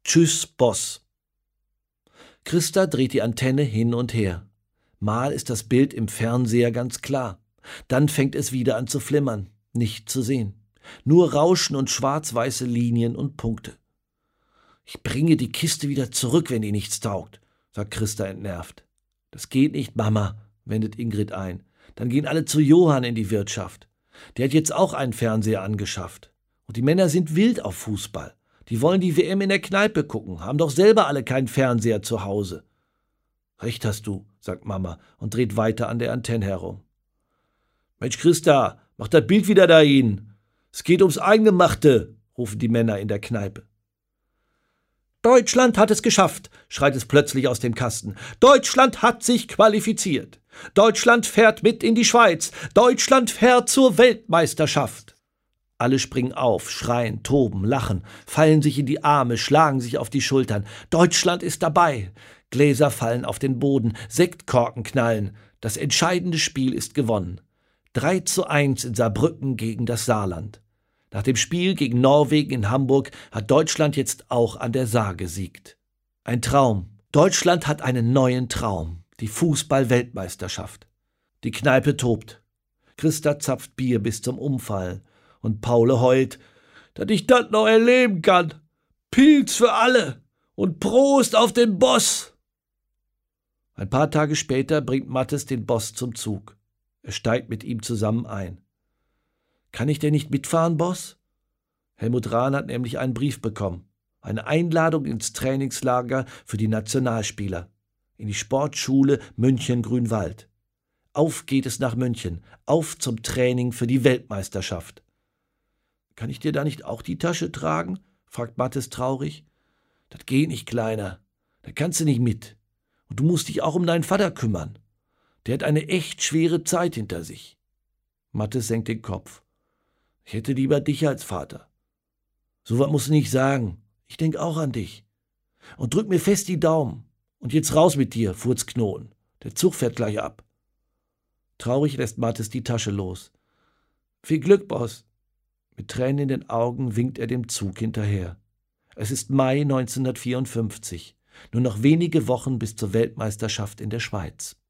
Tschüss, Boss. Christa dreht die Antenne hin und her. Mal ist das Bild im Fernseher ganz klar. Dann fängt es wieder an zu flimmern. Nicht zu sehen. Nur Rauschen und schwarz-weiße Linien und Punkte. »Ich bringe die Kiste wieder zurück, wenn die nichts taugt«, sagt Christa entnervt. »Das geht nicht, Mama«, wendet Ingrid ein. »Dann gehen alle zu Johann in die Wirtschaft. Der hat jetzt auch einen Fernseher angeschafft. Und die Männer sind wild auf Fußball. Die wollen die WM in der Kneipe gucken, haben doch selber alle keinen Fernseher zu Hause.« »Recht hast du«, sagt Mama und dreht weiter an der Antenne herum. »Mensch, Christa, mach das Bild wieder dahin. Es geht ums Eingemachte«, rufen die Männer in der Kneipe. »Deutschland hat es geschafft«, schreit es plötzlich aus dem Kasten. »Deutschland hat sich qualifiziert. Deutschland fährt mit in die Schweiz. Deutschland fährt zur Weltmeisterschaft.« Alle springen auf, schreien, toben, lachen, fallen sich in die Arme, schlagen sich auf die Schultern. Deutschland ist dabei. Gläser fallen auf den Boden, Sektkorken knallen. Das entscheidende Spiel ist gewonnen. 3:1 in Saarbrücken gegen das Saarland. Nach dem Spiel gegen Norwegen in Hamburg hat Deutschland jetzt auch an der Saar gesiegt. Ein Traum. Deutschland hat einen neuen Traum. Die Fußball-Weltmeisterschaft. Die Kneipe tobt. Christa zapft Bier bis zum Umfallen. Und Paule heult, dass ich das noch erleben kann. Pilz für alle und Prost auf den Boss. Ein paar Tage später bringt Mattes den Boss zum Zug. Er steigt mit ihm zusammen ein. »Kann ich denn nicht mitfahren, Boss?« Helmut Rahn hat nämlich einen Brief bekommen. Eine Einladung ins Trainingslager für die Nationalspieler. In die Sportschule München-Grünwald. Auf geht es nach München. Auf zum Training für die Weltmeisterschaft. »Kann ich dir da nicht auch die Tasche tragen?« fragt Mattes traurig. »Das geht nicht, Kleiner. Da kannst du nicht mit. Und du musst dich auch um deinen Vater kümmern. Der hat eine echt schwere Zeit hinter sich.« Mattes senkt den Kopf. »Ich hätte lieber dich als Vater.« »So was musst du nicht sagen. Ich denk auch an dich. Und drück mir fest die Daumen. Und jetzt raus mit dir, Furzknoten. Der Zug fährt gleich ab.« Traurig lässt Mattes die Tasche los. »Viel Glück, Boss.« Mit Tränen in den Augen winkt er dem Zug hinterher. Es ist Mai 1954. Nur noch wenige Wochen bis zur Weltmeisterschaft in der Schweiz.